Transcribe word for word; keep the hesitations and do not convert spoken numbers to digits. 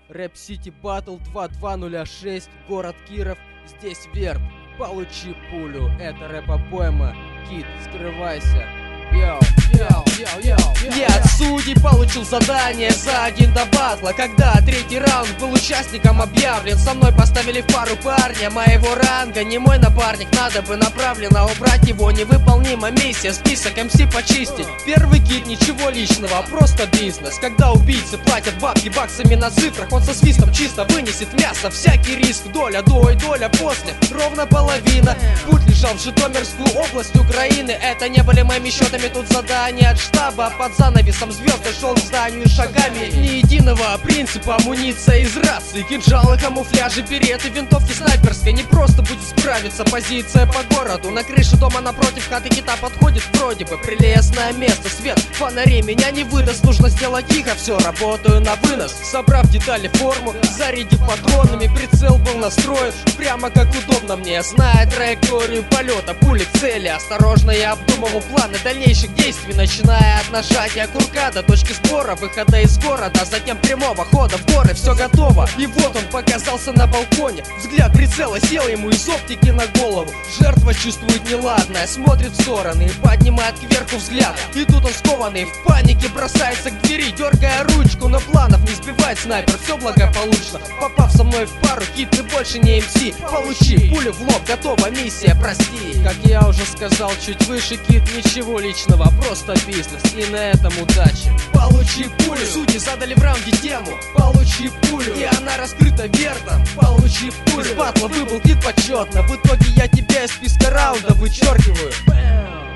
Рэп Сити Батл два два ноль шесть, город Киров, здесь Верт. Получи пулю, это рэп-поэма. Кит, скрывайся. Йоу, йоу, йоу, йоу. Я от судей получил задание за один до батла. Когда третий раунд был участником объявлен, со мной поставили в пару парня моего ранга. Не мой напарник, надо бы направленно убрать его. Невыполнима миссия, список эм си почистить. Первый кит, ничего личного, просто бизнес. Когда убийцы платят бабки баксами на цифрах, он со свистом чисто вынесет мясо. Всякий риск, доля до и доля после, ровно половина. Путь лежал в Житомирскую область Украины. Это не были моими счетами, тут задание от штаба. Под занавесом звезд я шел к зданию шагами. Ни единого принципа, амуниция из рации, кинжалы, камуфляжи, береты, винтовки снайперской. Не просто будет справиться, позиция по городу. На крыше дома напротив хаты кита подходит вроде бы прелестное место. Свет фонарей меня не выдаст, нужно сделать тихо, все, работаю на вынос. Собрав детали, форму, зарядив патронами, прицел был настроен прямо как удобно мне. Зная траекторию полета, пули к цели, осторожно я обдумывал планы дальнейших действий, начиная от нажатия курка до точки сбора, выхода из города, затем прямого хода в горы. Все готово, и вот он показался на балконе. Взгляд прицела сел ему из оптики на голову. Жертва чувствует неладное, смотрит в стороны и поднимает кверху взгляд. И тут он скованный, в панике бросается к двери, дергая ручку, но планов не сбивает снайпер, все благополучно. Попав со мной в пару, кит, ты больше не эм си. Получи пулю в лоб, готова миссия, прости. Как я уже сказал чуть выше, кит, ничего личного, просто бизнес, и на этом удачи. Получи пулю, судьи задали в раунде тему. Получи пулю, и она раскрыта вертом. Получи пулю, из батла выбыл кит почетно. В итоге я тебя из списка раунда вычеркиваю.